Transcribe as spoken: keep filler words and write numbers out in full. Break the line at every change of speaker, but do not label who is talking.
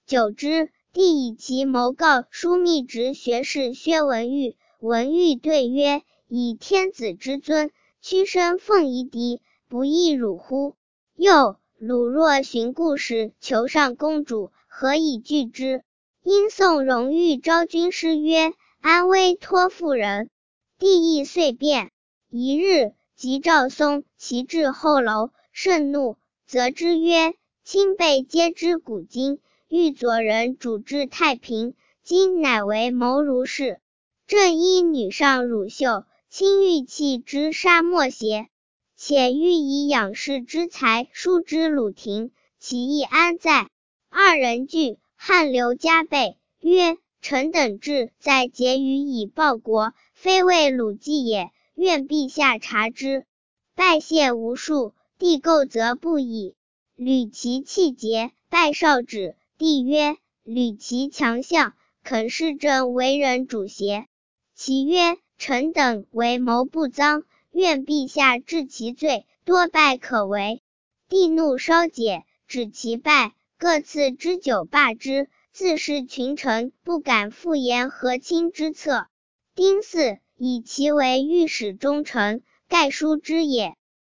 久之，帝以其谋告枢密直学士薛文玉。文玉对曰：以天子之尊，屈身奉夷狄，不亦辱乎？又鲁若寻故事求上公主，何以拒之？因宋荣誉昭军师曰：安危托妇人。帝亦遂变。一日，即赵松其至后楼，甚怒，责之曰：卿辈皆知古今，欲左人主治太平，今乃为谋如是。正依女上乳臭，卿欲弃之杀莫邪？且欲以养士之才疏之鲁庭，其意安在？二人惧，汗流浃背，曰：臣等志在结于以报国，非为鲁计也，愿陛下察之。拜谢无数，帝构责不已。吕其气节，拜少旨。帝曰：吕其强项，肯视朕为人主邪？其曰：臣等为谋不赃，愿陛下治其罪，多拜可为。帝怒稍解，止其拜，各赐之酒罢之，自是群臣不敢复言和亲之策。丁巳，以其为御史中丞，盖书之也。